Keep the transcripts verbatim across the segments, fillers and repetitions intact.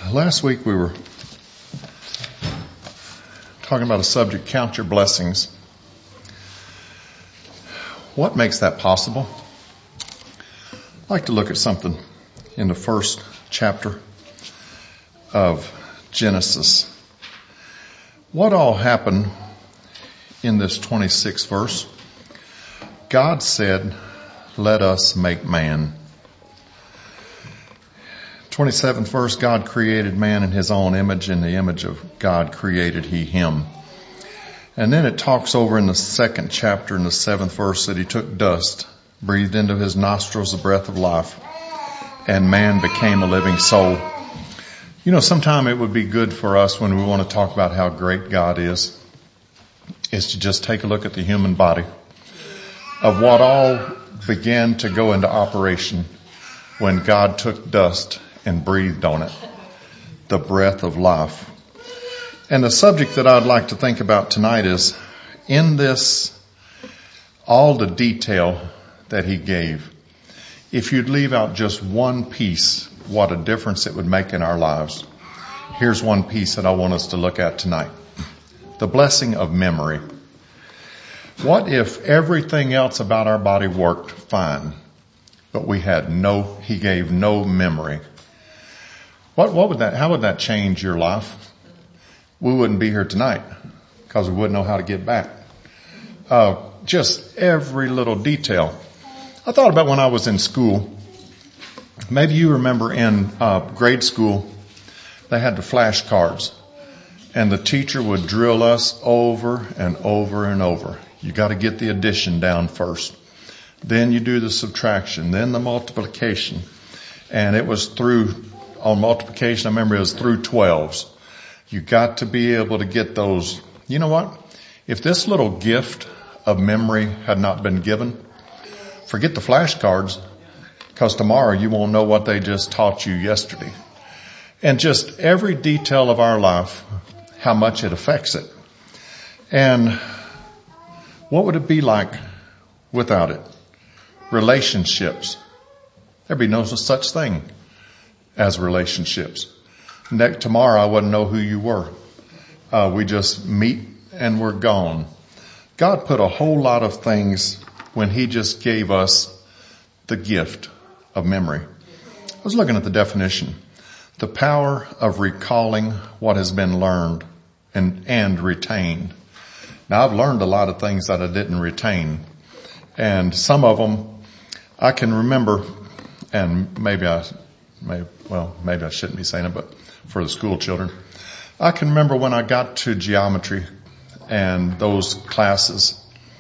Last week we were talking about a subject, count your blessings. What makes that possible? I'd like to look at something in the first chapter of Genesis. What all happened in this twenty-sixth verse? God said, let us make man. twenty-seventh verse, God created man in his own image. In the image of God created he him. And then it talks over in the second chapter in the seventh verse that he took dust, breathed into his nostrils the breath of life, and man became a living soul. You know, sometime it would be good for us when we want to talk about how great God is, is to just take a look at the human body of what all began to go into operation when God took dust and breathed on it, the breath of life. And the subject that I'd like to think about tonight is, in this, all the detail that he gave, if you'd leave out just one piece, what a difference it would make in our lives. Here's one piece that I want us to look at tonight. The blessing of memory. What if everything else about our body worked fine, but we had no, he gave no memory? What, what would that, how would that change your life? We wouldn't be here tonight because we wouldn't know how to get back. Uh, just every little detail. I thought about when I was in school. Maybe you remember in uh, grade school, they had the flashcards and the teacher would drill us over and over and over. You got to get the addition down first. Then you do the subtraction, then the multiplication. And it was through, on multiplication, I remember it was through twelves. You got to be able to get those. You know what? If this little gift of memory had not been given, forget the flashcards, because tomorrow you won't know what they just taught you yesterday. And just every detail of our life, how much it affects it. And what would it be like without it? Relationships. There'd be no such thing as relationships. Next, tomorrow I wouldn't know who you were. Uh, we just meet and we're gone. God put a whole lot of things when he just gave us the gift of memory. I was looking at the definition. The power of recalling what has been learned and, and retained. Now I've learned a lot of things that I didn't retain. And some of them I can remember, and maybe I, maybe, well, maybe I shouldn't be saying it, but for the school children, I can remember when I got to geometry and those classes,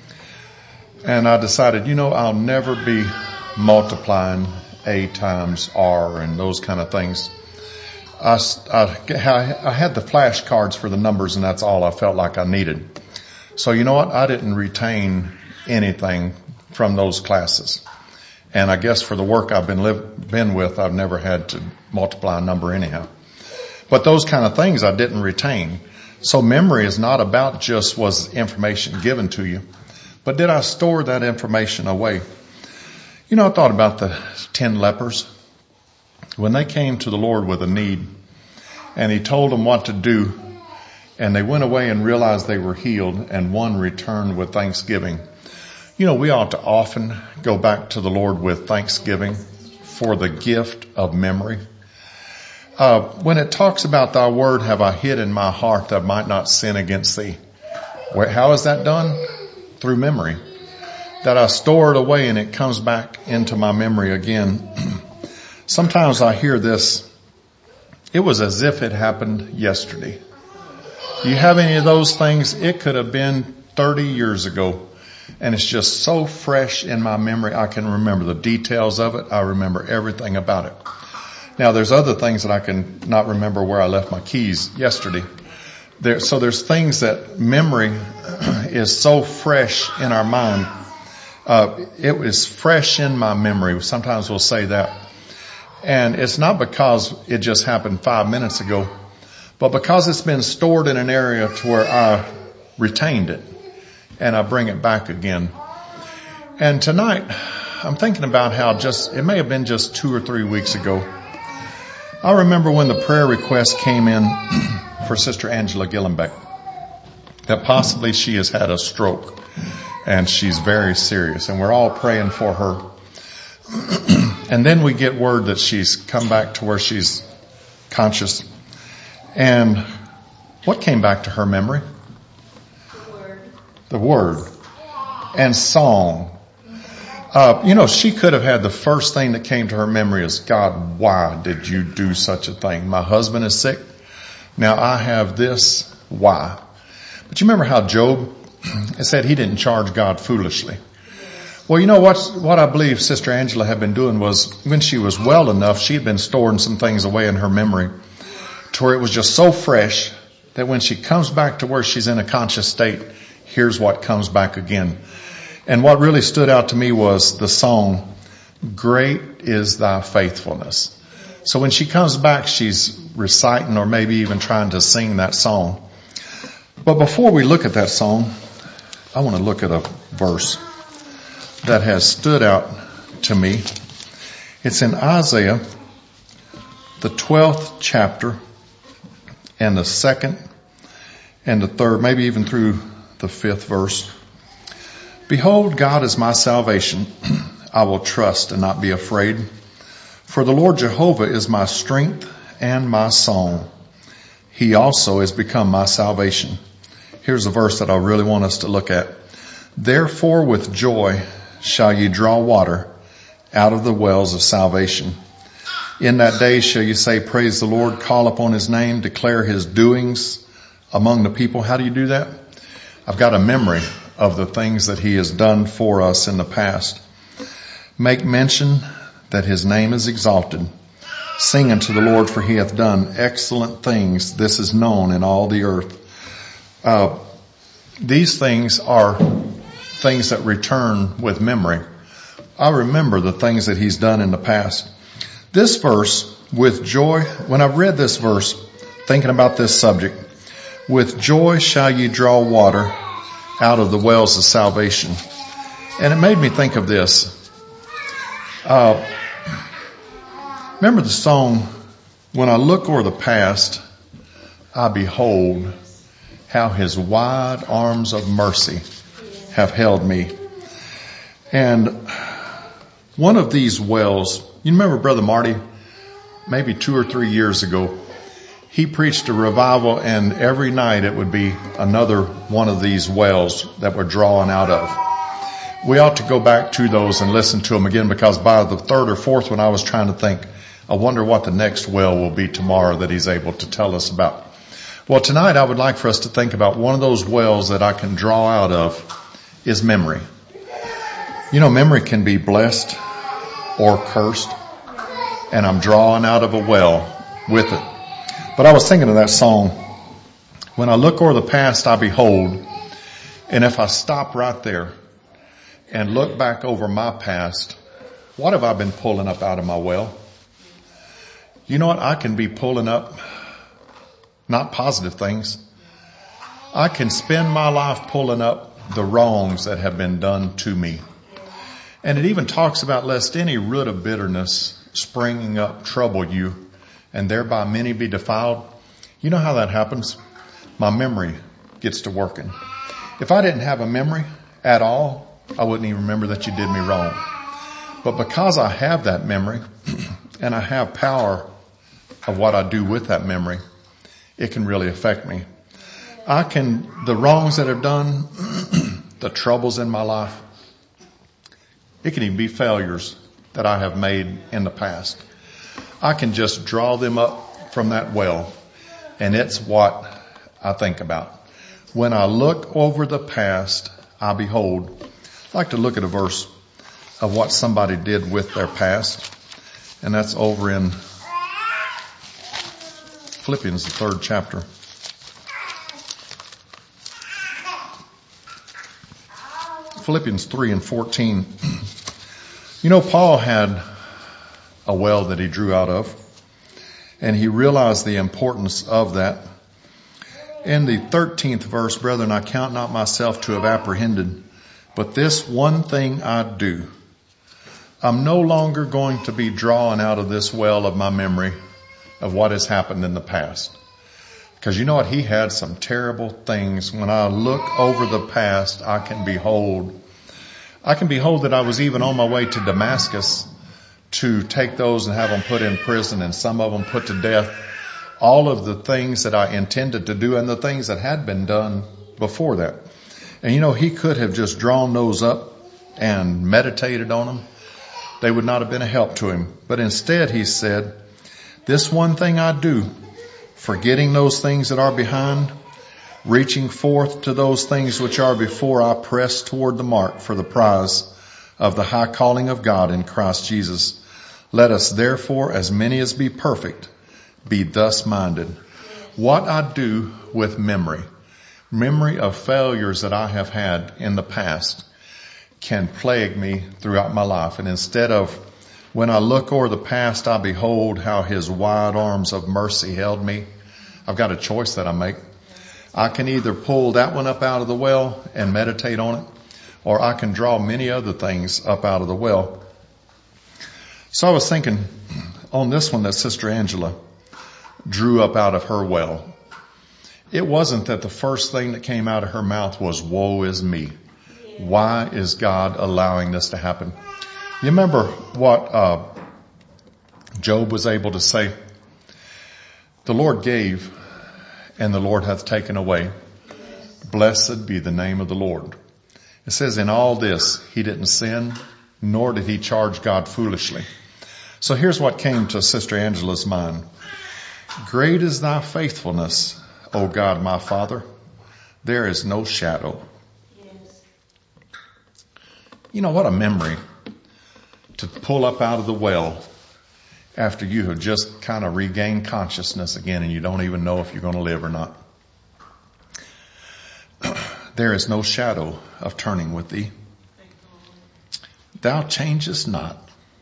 and I decided, you know, I'll never be multiplying A times R and those kind of things. I, I, I had the flashcards for the numbers, and that's all I felt like I needed. So you know what? I didn't retain anything from those classes. And I guess for the work I've been live, been with, I've never had to multiply a number anyhow. But those kind of things I didn't retain. So memory is not about just was information given to you, but did I store that information away? You know, I thought about the ten lepers. When they came to the Lord with a need and he told them what to do, and they went away and realized they were healed, and one returned with thanksgiving. You know, we ought to often go back to the Lord with thanksgiving for the gift of memory. Uh, when it talks about thy word have I hid in my heart that I might not sin against thee. Where, how is that done? Through memory. That I store it away and it comes back into my memory again. Sometimes I hear this. It was as if it happened yesterday. Do you have any of those things? It could have been thirty years ago. And it's just so fresh in my memory. I can remember the details of it. I remember everything about it. Now there's other things that I can not remember where I left my keys yesterday. There, so there's things that memory is so fresh in our mind. Uh, it was fresh in my memory. Sometimes we'll say that. And it's not because it just happened five minutes ago, but because it's been stored in an area to where I retained it and I bring it back again. And tonight I'm thinking about how just, it may have been just two or three weeks ago, I remember when the prayer request came in for Sister Angela Gillenbeck, that possibly she has had a stroke and she's very serious, and we're all praying for her. And then we get word that she's come back to where she's conscious. And what came back to her memory? The Word. The Word. And song. Uh, you know, she could have had the first thing that came to her memory is, God, why did you do such a thing? My husband is sick. Now I have this. Why? But you remember how Job said he didn't charge God foolishly. Well, you know what, what I believe Sister Angela had been doing was when she was well enough, she had been storing some things away in her memory to where it was just so fresh that when she comes back to where she's in a conscious state, here's what comes back again. And what really stood out to me was the song, Great is Thy Faithfulness. So when she comes back, she's reciting or maybe even trying to sing that song. But before we look at that song, I want to look at a verse that has stood out to me. It's in Isaiah, the twelfth chapter, and the second and the third, maybe even through the fifth verse. Behold, God is my salvation. I will trust and not be afraid. For the Lord Jehovah is my strength and my song. He also has become my salvation. Here's a verse that I really want us to look at. Therefore with joy shall ye draw water out of the wells of salvation. In that day shall you say, praise the Lord, call upon his name, declare his doings among the people. How do you do that? I've got a memory of the things that he has done for us in the past. Make mention that his name is exalted. Sing unto the Lord, for he hath done excellent things. This is known in all the earth. Uh, these things are things that return with memory. I remember the things that he's done in the past. This verse, with joy, when I read this verse, thinking about this subject, with joy shall ye draw water out of the wells of salvation. And it made me think of this. Uh, remember the song, when I look o'er the past, I behold how his wide arms of mercy have held me. And one of these wells, you remember Brother Marty, maybe two or three years ago, he preached a revival, and every night it would be another one of these wells that we're drawing out of. We ought to go back to those and listen to them again, because by the third or fourth one I was trying to think, I wonder what the next well will be tomorrow that he's able to tell us about. Well, tonight I would like for us to think about one of those wells that I can draw out of is memory. You know, memory can be blessed or cursed, and I'm drawing out of a well with it. But I was thinking of that song, when I look o'er the past, I behold, and if I stop right there and look back over my past, what have I been pulling up out of my well? You know what? I can be pulling up not positive things. I can spend my life pulling up the wrongs that have been done to me. And it even talks about lest any root of bitterness springing up trouble you, and thereby many be defiled. You know how that happens? My memory gets to working. If I didn't have a memory at all, I wouldn't even remember that you did me wrong. But because I have that memory, and I have power of what I do with that memory, it can really affect me. I can, the wrongs that I've done, the troubles in my life, it can even be failures that I have made in the past. I can just draw them up from that well, and it's what I think about. When I look over the past, I behold. I'd like to look at a verse of what somebody did with their past, and that's over in Philippians, the third chapter. Philippians three and fourteen. You know, Paul had a well that he drew out of, and he realized the importance of that. In the thirteenth verse, brethren, I count not myself to have apprehended, but this one thing I do. I'm no longer going to be drawing out of this well of my memory of what has happened in the past. Because you know what? He had some terrible things. When I look over the past, I can behold, I can behold that I was even on my way to Damascus to take those and have them put in prison and some of them put to death. All of the things that I intended to do and the things that had been done before that. And you know, he could have just drawn those up and meditated on them. They would not have been a help to him. But instead he said, this one thing I do, forgetting those things that are behind, reaching forth to those things which are before, I press toward the mark for the prize of the high calling of God in Christ Jesus. Let us therefore, as many as be perfect, be thus minded. What I do with memory, memory of failures that I have had in the past, can plague me throughout my life. And instead of, when I look over the past, I behold how his wide arms of mercy held me. I've got a choice that I make. I can either pull that one up out of the well and meditate on it, or I can draw many other things up out of the well. So I was thinking on this one that Sister Angela drew up out of her well. It wasn't that the first thing that came out of her mouth was, woe is me. Why is God allowing this to happen? You remember what uh, Job was able to say? The Lord gave and the Lord hath taken away. Blessed be the name of the Lord. It says in all this, he didn't sin, nor did he charge God foolishly. So here's what came to Sister Angela's mind. Great is thy faithfulness, O God, my Father. There is no shadow. Yes. You know, what a memory to pull up out of the well after you have just kind of regained consciousness again and you don't even know if you're going to live or not. There is no shadow of turning with thee. Thou changest not.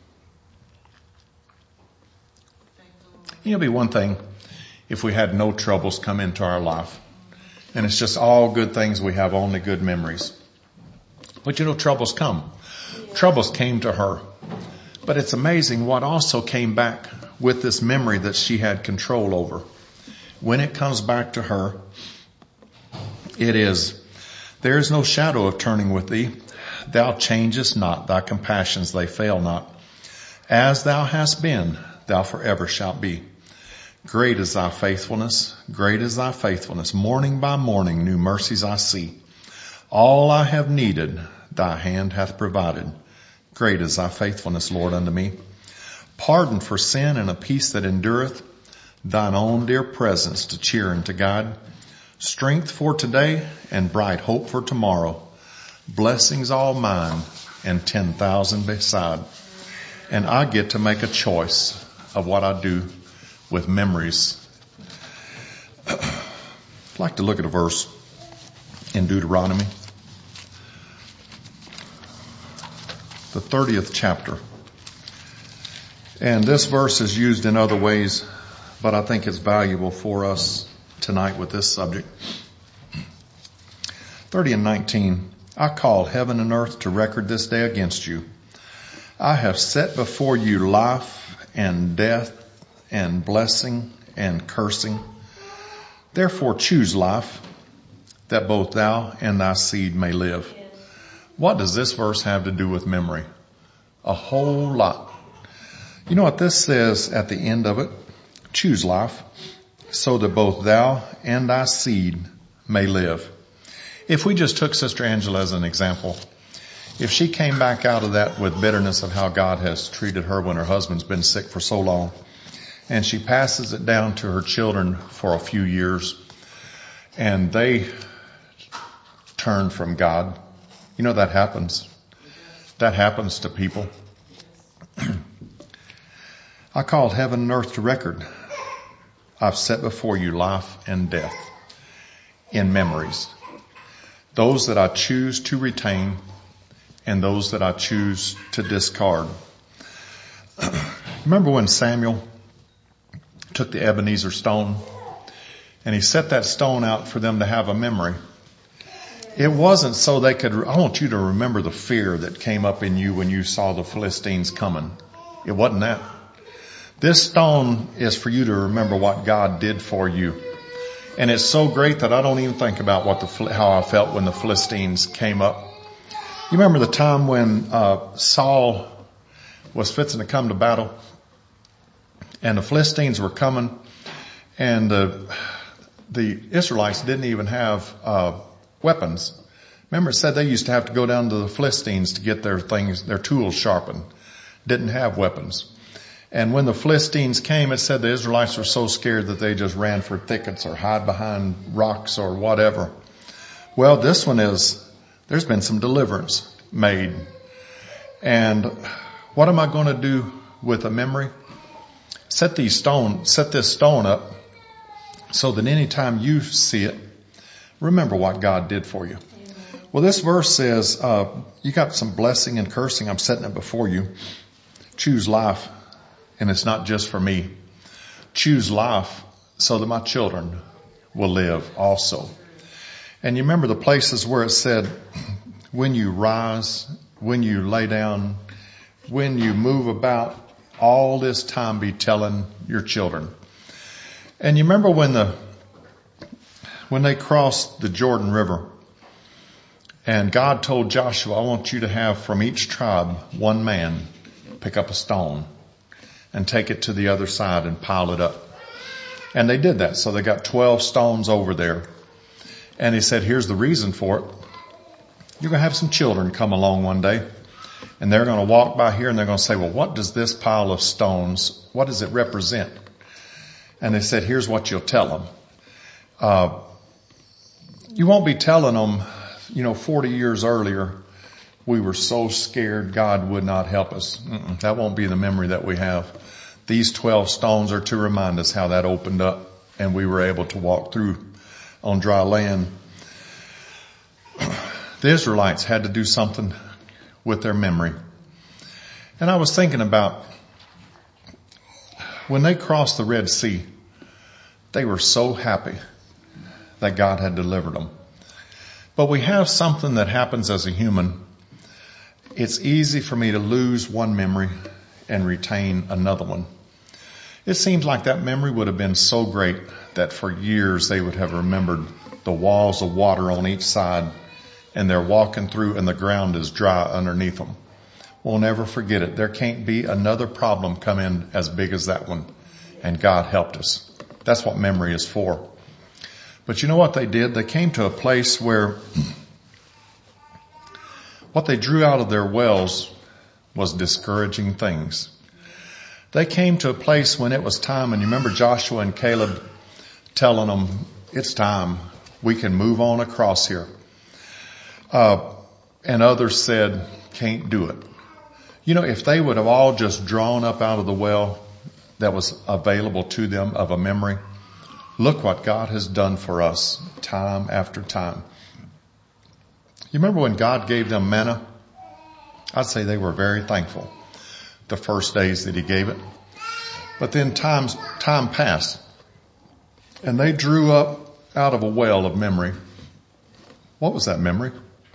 You know, it'd be one thing if we had no troubles come into our life and it's just all good things. We have only good memories. But you know, troubles come. Troubles came to her. But it's amazing what also came back with this memory that she had control over. When it comes back to her, it is, there is no shadow of turning with thee. Thou changest not, thy compassions, they fail not. As thou hast been, thou forever shalt be. Great is thy faithfulness, great is thy faithfulness. Morning by morning, new mercies I see. All I have needed, thy hand hath provided. Great is thy faithfulness, Lord, unto me. Pardon for sin and a peace that endureth. Thine own dear presence to cheer and to guide. Strength for today and bright hope for tomorrow. Blessings all mine and ten thousand beside. And I get to make a choice of what I do with memories. I'd like to look at a verse in Deuteronomy, the thirtieth chapter. And this verse is used in other ways, but I think it's valuable for us tonight with this subject. thirty and nineteen. I call heaven and earth to record this day against you. I have set before you life and death and blessing and cursing. Therefore choose life, that both thou and thy seed may live. What does this verse have to do with memory? A whole lot. You know what this says at the end of it? Choose life, so that both thou and thy seed may live. If we just took Sister Angela as an example, if she came back out of that with bitterness of how God has treated her when her husband's been sick for so long, and she passes it down to her children for a few years, and they turn from God, you know that happens. That happens to people. I called heaven and earth to record. I've set before you life and death in memories. Those that I choose to retain and those that I choose to discard. Remember when Samuel took the Ebenezer stone and he set that stone out for them to have a memory? It wasn't so they could, I want you to remember the fear that came up in you when you saw the Philistines coming. It wasn't that. This stone is for you to remember what God did for you. And it's so great that I don't even think about what the, how I felt when the Philistines came up. You remember the time when uh, Saul was fixing to come to battle, and the Philistines were coming, and the the Israelites didn't even have uh, weapons. Remember, it said they used to have to go down to the Philistines to get their things, their tools sharpened. Didn't have weapons. And when the Philistines came, it said the Israelites were so scared that they just ran for thickets or hide behind rocks or whatever. Well, this one is, there's been some deliverance made. And what am I going to do with a memory? Set these stone, set this stone up so that anytime you see it, remember what God did for you. Well, this verse says, uh, you got some blessing and cursing. I'm setting it before you. Choose life. And it's not just for me. Choose life so that my children will live also. And you remember the places where it said, when you rise, when you lay down, when you move about, all this time be telling your children. And you remember when the, when they crossed the Jordan River, and God told Joshua, I want you to have from each tribe one man pick up a stone and take it to the other side and pile it up. And they did that. So they got twelve stones over there. And he said, here's the reason for it. You're going to have some children come along one day, and they're going to walk by here and they're going to say, well, what does this pile of stones, what does it represent? And they said, here's what you'll tell them. Uh, you won't be telling them, you know, forty years earlier, we were so scared God would not help us. Mm-mm, that won't be the memory that we have. These twelve stones are to remind us how that opened up and we were able to walk through on dry land. The Israelites had to do something with their memory. And I was thinking about when they crossed the Red Sea, they were so happy that God had delivered them. But we have something that happens as a human. It's easy for me to lose one memory and retain another one. It seems like that memory would have been so great that for years they would have remembered the walls of water on each side, and they're walking through and the ground is dry underneath them. We'll never forget it. There can't be another problem come in as big as that one. And God helped us. That's what memory is for. But you know what they did? They came to a place where what they drew out of their wells was discouraging things. They came to a place when it was time, and you remember Joshua and Caleb telling them, it's time. We can move on across here. Uh, and others said, can't do it. You know, if they would have all just drawn up out of the well that was available to them of a memory, look what God has done for us time after time. You remember when God gave them manna? I'd say they were very thankful the first days that he gave it. But then times, time passed and they drew up out of a well of memory. What was that memory?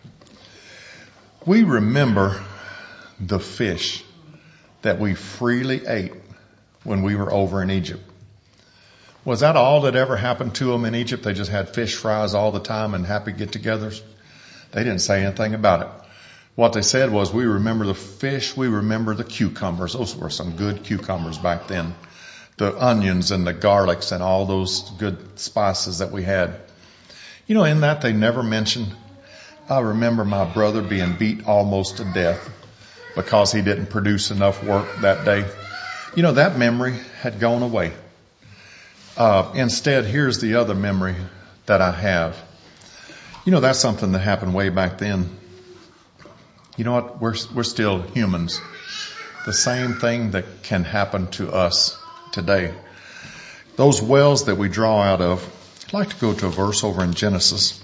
We remember the fish that we freely ate when we were over in Egypt. Was that all that ever happened to them in Egypt? They just had fish fries all the time and happy get-togethers? They didn't say anything about it. What they said was, we remember the fish, we remember the cucumbers. Those were some good cucumbers back then. The onions and the garlics and all those good spices that we had. You know, in that they never mentioned, I remember my brother being beat almost to death because he didn't produce enough work that day. You know, that memory had gone away. Uh, instead, here's the other memory that I have. You know, that's something that happened way back then. You know what? We're, we're still humans. The same thing that can happen to us today. Those wells that we draw out of, I'd like to go to a verse over in Genesis.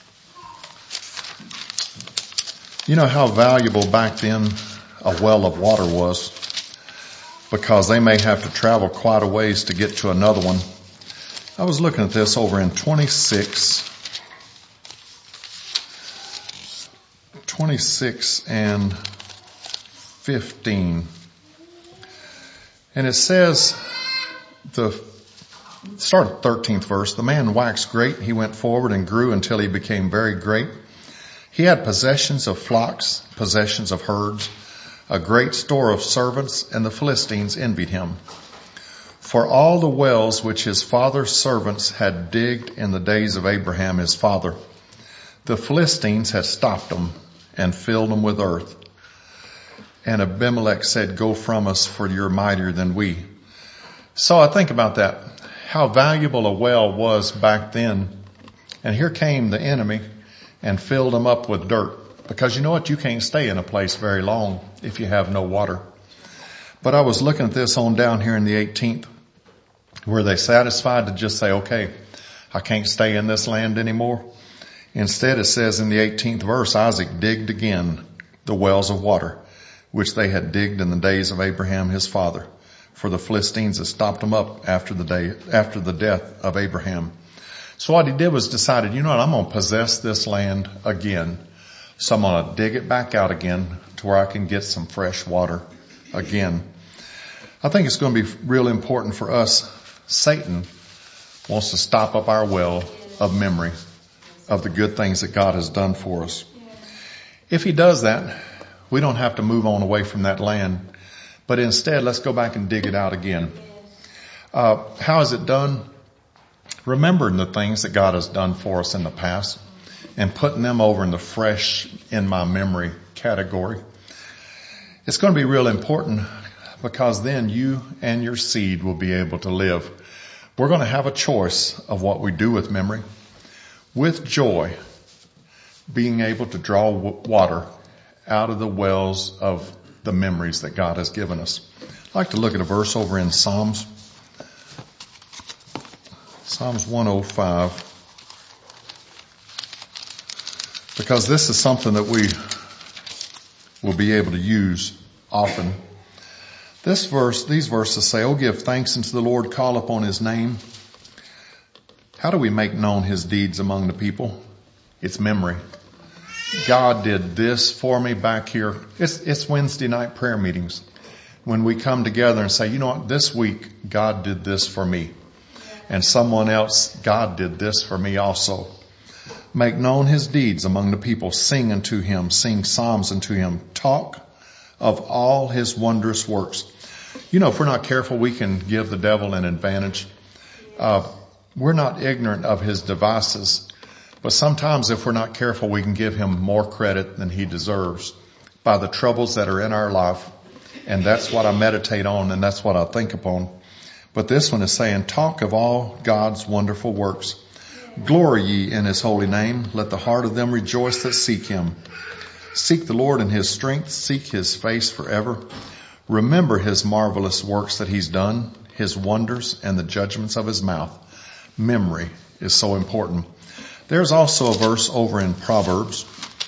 You know how valuable back then a well of water was, because they may have to travel quite a ways to get to another one. I was looking at this over in twenty-six, twenty-six and fifteen. And it says, the start of thirteenth verse, the man waxed great. He went forward and grew until he became very great. He had possessions of flocks, possessions of herds, a great store of servants, and the Philistines envied him. For all the wells which his father's servants had digged in the days of Abraham his father, the Philistines had stopped them and filled them with earth. And Abimelech said, go from us, for you're mightier than we. So I think about that, how valuable a well was back then. And here came the enemy and filled them up with dirt. Because you know what? You can't stay in a place very long if you have no water. But I was looking at this on down here in the eighteenth. Were they satisfied to just say, okay, I can't stay in this land anymore? Instead, it says in the eighteenth verse, Isaac digged again the wells of water, which they had digged in the days of Abraham his father. For the Philistines had stopped them up after the day, after the death of Abraham. So what he did was decided, you know what, I'm going to possess this land again. So I'm going to dig it back out again to where I can get some fresh water again. I think it's going to be real important for us. Satan wants to stop up our well of memory of the good things that God has done for us. If he does that, we don't have to move on away from that land, but instead let's go back and dig it out again. Uh, how is it done? Remembering the things that God has done for us in the past and putting them over in the fresh in my memory category. It's going to be real important because then you and your seed will be able to live. We're going to have a choice of what we do with memory. With joy, being able to draw w- water out of the wells of the memories that God has given us. I'd like to look at a verse over in Psalms. Psalms one oh five. Because this is something that we will be able to use often. This verse, these verses say, oh, give thanks unto the Lord, call upon his name. How do we make known his deeds among the people? It's memory. God did this for me back here. It's, it's Wednesday night prayer meetings. When we come together and say, you know what, this week God did this for me. And someone else, God did this for me also. Make known his deeds among the people. Sing unto him. Sing psalms unto him. Talk of all his wondrous works. You know, if we're not careful, we can give the devil an advantage. Uh, we're not ignorant of his devices. But sometimes if we're not careful, we can give him more credit than he deserves by the troubles that are in our life. And that's what I meditate on and that's what I think upon. But this one is saying, talk of all God's wonderful works. Glory ye in his holy name. Let the heart of them rejoice that seek him. Seek the Lord in his strength. Seek his face forever. Remember his marvelous works that he's done, his wonders and the judgments of his mouth. Memory is so important. There's also a verse over in Proverbs.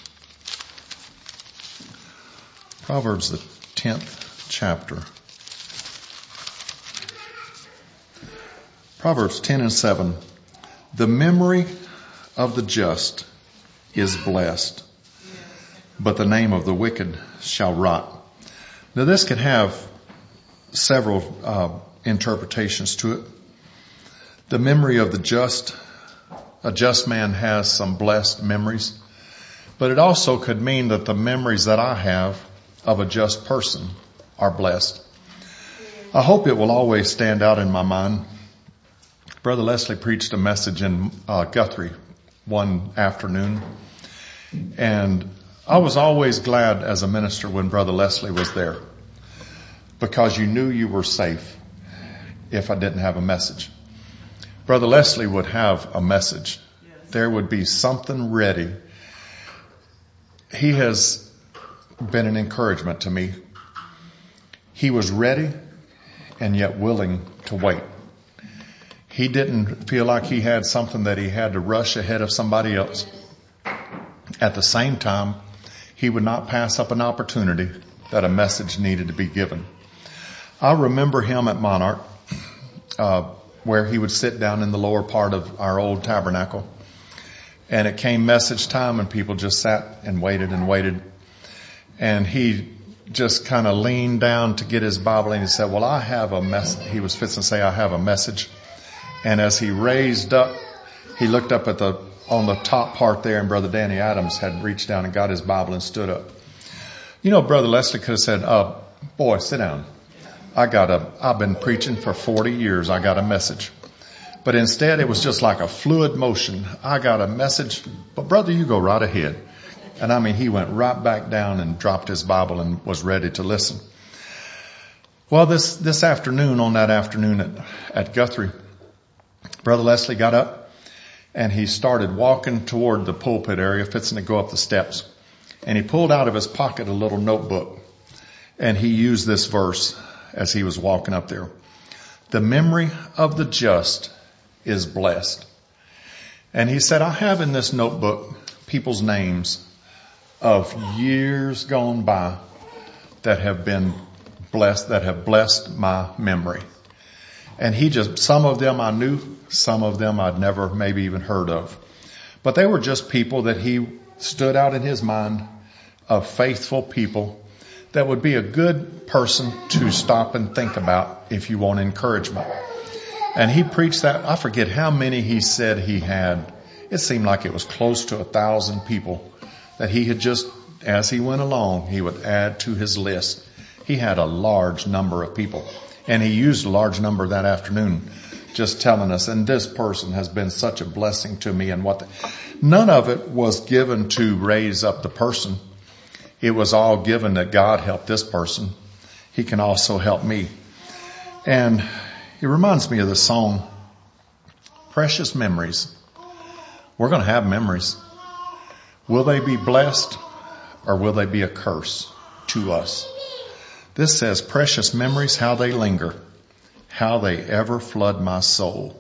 Proverbs, the tenth chapter. Proverbs ten and seven. The memory of the just is blessed, but the name of the wicked shall rot. Now this can have several uh, interpretations to it. The memory of the just, a just man has some blessed memories, but it also could mean that the memories that I have of a just person are blessed. I hope it will always stand out in my mind. Brother Leslie preached a message in uh, Guthrie one afternoon, and I was always glad as a minister when Brother Leslie was there because you knew you were safe if I didn't have a message. Brother Leslie would have a message. There would be something ready. He has been an encouragement to me. He was ready and yet willing to wait. He didn't feel like he had something that he had to rush ahead of somebody else. At the same time, he would not pass up an opportunity that a message needed to be given. I remember him at Monarch, uh, where he would sit down in the lower part of our old tabernacle. And it came message time and people just sat and waited and waited. And he just kind of leaned down to get his Bible and he said, well, I have a mess. He was fixing to say, I have a message. And as he raised up, he looked up at the, on the top part there, and Brother Danny Adams had reached down and got his Bible and stood up. You know, Brother Leslie could have said, uh, boy, sit down. I got a, I've been preaching for forty years. I got a message. But instead it was just like a fluid motion. I got a message, but brother, you go right ahead. And I mean, he went right back down and dropped his Bible and was ready to listen. Well, this, this afternoon, on that afternoon at, at Guthrie, Brother Leslie got up and he started walking toward the pulpit area, fixing to go up the steps. And he pulled out of his pocket a little notebook, and he used this verse as he was walking up there. The memory of the just is blessed. And he said, I have in this notebook people's names of years gone by that have been blessed, that have blessed my memory. And he just, some of them I knew, some of them I'd never maybe even heard of. But they were just people that he stood out in his mind of faithful people that would be a good person to stop and think about if you want encouragement. And he preached that. I forget how many he said he had. It seemed like it was close to a thousand people that he had just, as he went along, he would add to his list. He had a large number of people, and he used a large number that afternoon, just telling us, and this person has been such a blessing to me. And what the, none of it was given to raise up the person. It was all given that God helped this person. He can also help me. And it reminds me of the song, Precious Memories. We're going to have memories. Will they be blessed or will they be a curse to us? This says, precious memories, how they linger, how they ever flood my soul.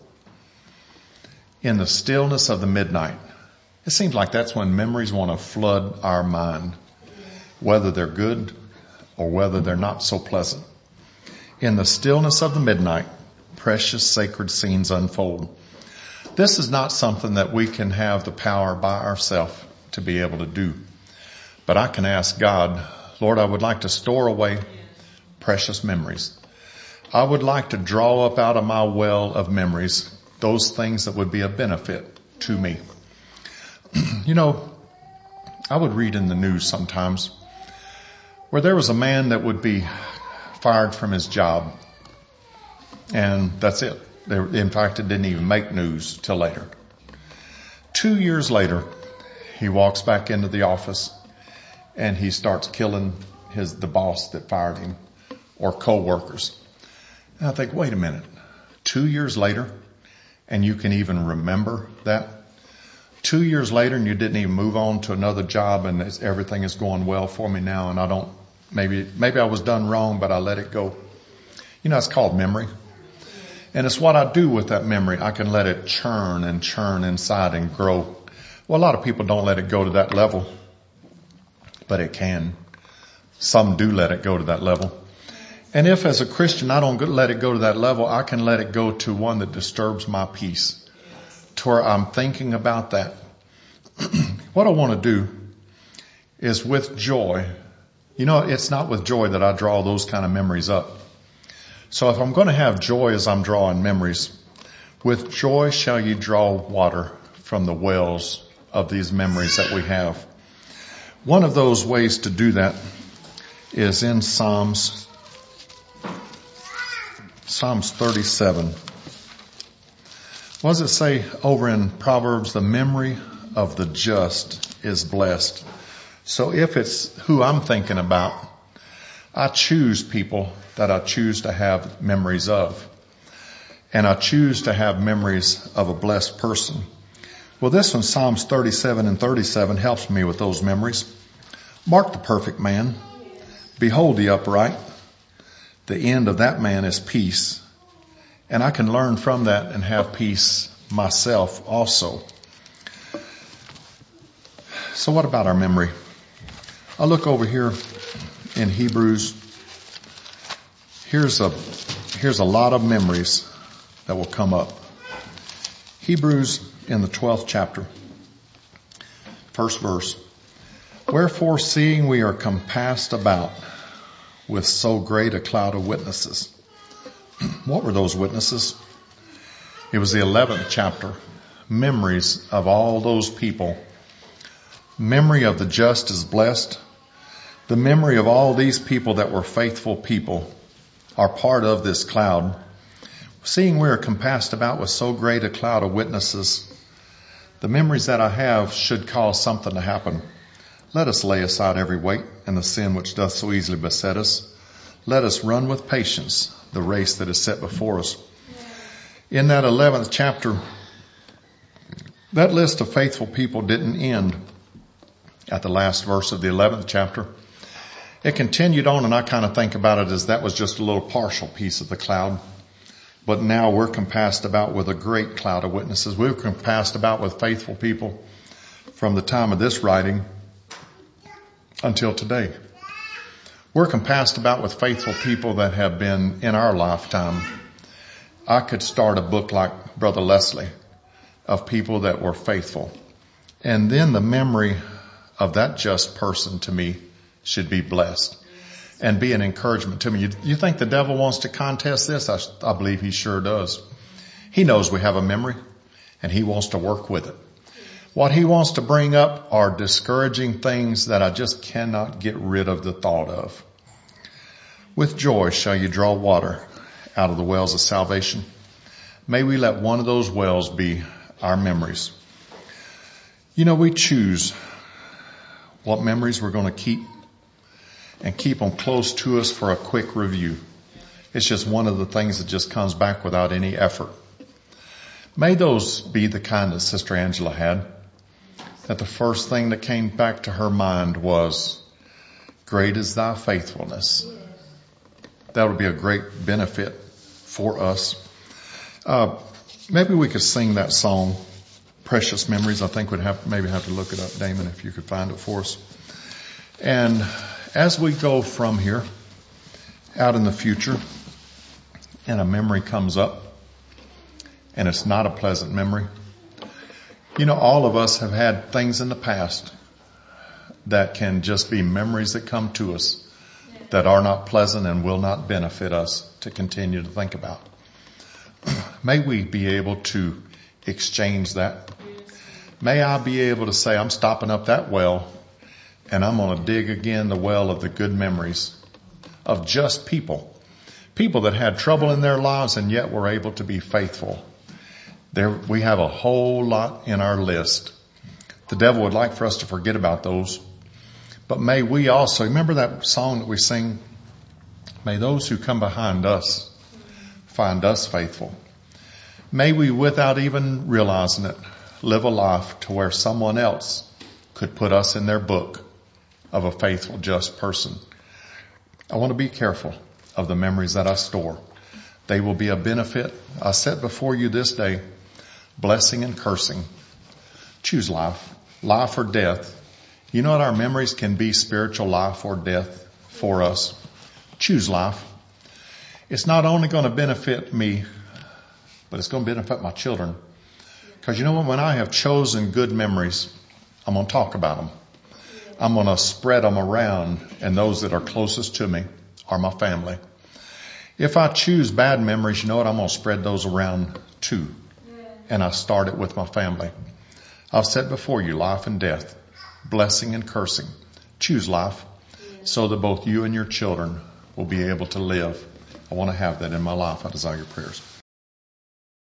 In the stillness of the midnight. It seems like that's when memories want to flood our mind, whether they're good or whether they're not so pleasant. In the stillness of the midnight, precious sacred scenes unfold. This is not something that we can have the power by ourselves to be able to do. But I can ask God, Lord, I would like to store away precious memories. I would like to draw up out of my well of memories those things that would be a benefit to me. You know, I would read in the news sometimes where there was a man that would be fired from his job. And that's it. In fact, it didn't even make news till later. Two years later, he walks back into the office and he starts killing his, the boss that fired him or co-workers. And I think, wait a minute, two years later and you can even remember that? Two years later and you didn't even move on to another job and it's, everything is going well for me now and I don't, maybe, maybe I was done wrong, but I let it go. You know, it's called memory. And it's what I do with that memory. I can let it churn and churn inside and grow. Well, a lot of people don't let it go to that level, but it can. Some do let it go to that level. And if as a Christian I don't let it go to that level, I can let it go to one that disturbs my peace, to where I'm thinking about that. What I want to do is with joy. You know, it's not with joy that I draw those kind of memories up. So if I'm going to have joy as I'm drawing memories, with joy shall you draw water from the wells of these memories that we have. One of those ways to do that is in Psalms, Psalms thirty-seven. What does it say over in Proverbs? The memory of the just is blessed. So if it's who I'm thinking about, I choose people that I choose to have memories of. And I choose to have memories of a blessed person. Well, this one, Psalms thirty-seven and thirty-seven, helps me with those memories. Mark the perfect man. Behold the upright. The end of that man is peace. And I can learn from that and have peace myself also. So what about our memory? I look over here in Hebrews. Here's a, here's a lot of memories that will come up. Hebrews in the twelfth chapter, first verse. Wherefore, seeing we are compassed about with so great a cloud of witnesses. What were those witnesses? It was the eleventh chapter. Memories of all those people. Memory of the just is blessed. The memory of all these people that were faithful people are part of this cloud. Seeing we are compassed about with so great a cloud of witnesses, the memories that I have should cause something to happen. Let us lay aside every weight and the sin which doth so easily beset us. Let us run with patience the race that is set before us. In that eleventh chapter, that list of faithful people didn't end at the last verse of the eleventh chapter. It continued on, and I kind of think about it as that was just a little partial piece of the cloud. But now we're compassed about with a great cloud of witnesses. We're compassed about with faithful people from the time of this writing until today. We're compassed about with faithful people that have been in our lifetime. I could start a book like Brother Leslie of people that were faithful. And then the memory of that just person to me should be blessed and be an encouragement to me. You, you think the devil wants to contest this? I, I believe he sure does. He knows we have a memory and he wants to work with it. What he wants to bring up are discouraging things that I just cannot get rid of the thought of. With joy shall you draw water out of the wells of salvation. May we let one of those wells be our memories. You know, we choose what memories we're going to keep and keep them close to us for a quick review. It's just one of the things that just comes back without any effort. May those be the kind that Sister Angela had, that the first thing that came back to her mind was, great is thy faithfulness. That would be a great benefit for us. Uh, maybe we could sing that song, Precious Memories. I think we'd have maybe have to look it up, Damon, if you could find it for us. And as we go from here out in the future and a memory comes up and it's not a pleasant memory, you know, all of us have had things in the past that can just be memories that come to us that are not pleasant and will not benefit us to continue to think about. May we be able to exchange that. May I be able to say, I'm stopping up that well and I'm going to dig again the well of the good memories of just people. People that had trouble in their lives and yet were able to be faithful. There, we have a whole lot in our list. The devil would like for us to forget about those. But may we also, remember that song that we sing? May those who come behind us find us faithful. May we, without even realizing it, live a life to where someone else could put us in their book of a faithful, just person. I want to be careful of the memories that I store. They will be a benefit. I set before you this day, blessing and cursing. Choose life, life or death. You know what? Our memories can be spiritual life or death for us. Choose life. It's not only going to benefit me, but it's going to benefit my children. Because you know what? When I have chosen good memories, I'm going to talk about them. I'm going to spread them around, and those that are closest to me are my family. If I choose bad memories, you know what? I'm going to spread those around too. And I start it with my family. I've set before you life and death, blessing and cursing. Choose life so that both you and your children will be able to live. I want to have that in my life. I desire your prayers.